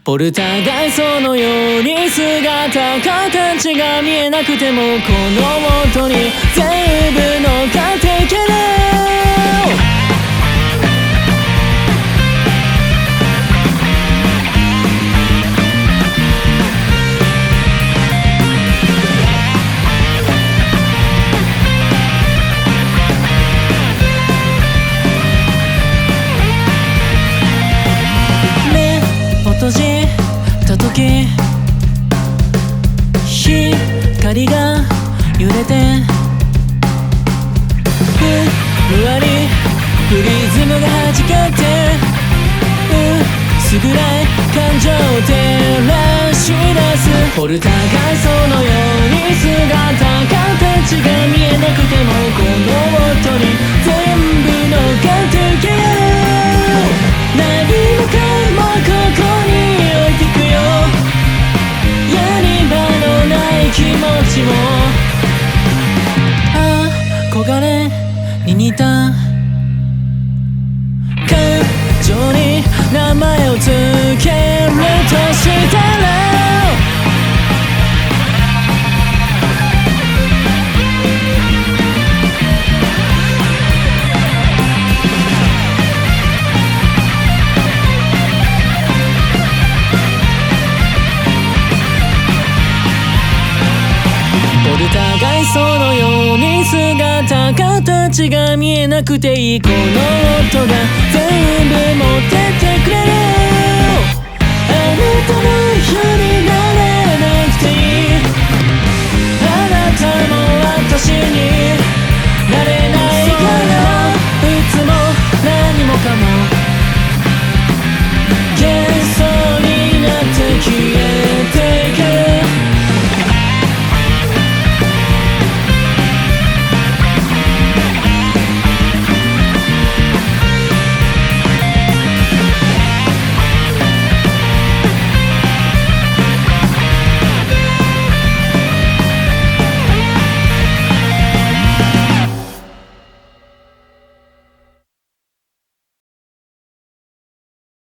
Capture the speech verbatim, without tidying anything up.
ポルターガイストのように姿形が見えなくてもこの音に全部乗っかっていける。閉じた時光が揺れてふわりプリズムが弾けて薄暗い感情を照らし出す。ポルターガイストのように姿形が見えなくてもこの音に全部乗っかっていける。何もかもここに置いてくよ。やり場のない気持ちも憧れに似た感情に名前をつけるとしたらポルターガイストのように姿形が見えなくていいこの音が全部持ってってくれる。